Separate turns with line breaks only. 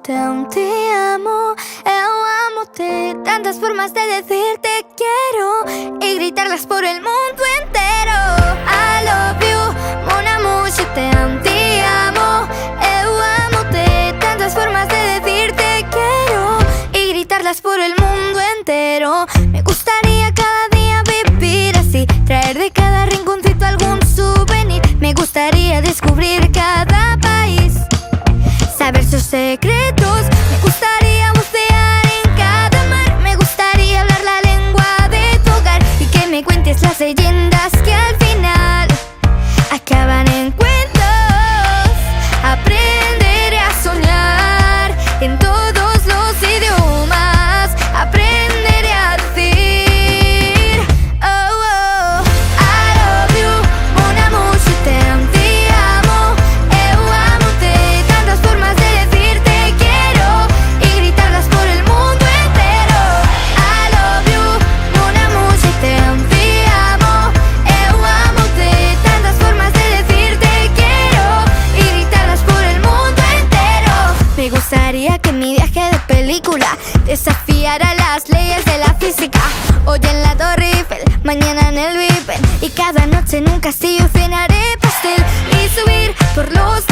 te amo. Eu amo-te, tantas formas de decir te quiero y gritarlas por el mundo entero. I love you, mon amour, je t'aime, te amo. Eu amo-te, tantas formas de decir te quiero y gritarlas por el mundo entero. Me gustaría cada día vivir así, traer de cada rinconcito algún souvenir. Me gustaría descubrir cada país, saber sus secretos. Me gustaría bucear en cada mar. Me gustaría hablar la lengua de tu hogar y que me cuentes las leyendas que al final acaban en cuentos. Aprenderé a soñar en todos los idiomas. Aprenderé a decir oh, oh. I love you, mon amour, je t'aime, te amo. Eu amo-te, tantas formas de decir te quiero y gritarlas por el mundo entero. I love you, mon amour, je t'aime, te amo. Eu amo-te, tantas formas de decir te quiero y gritarlas por el mundo entero. Me gustaría que mi viaje de película desafiara las leyes de la física. Hoy en la Torre Eiffel, mañana en el Big Ben, y cada noche en un castillo cenaré pastel y subir por los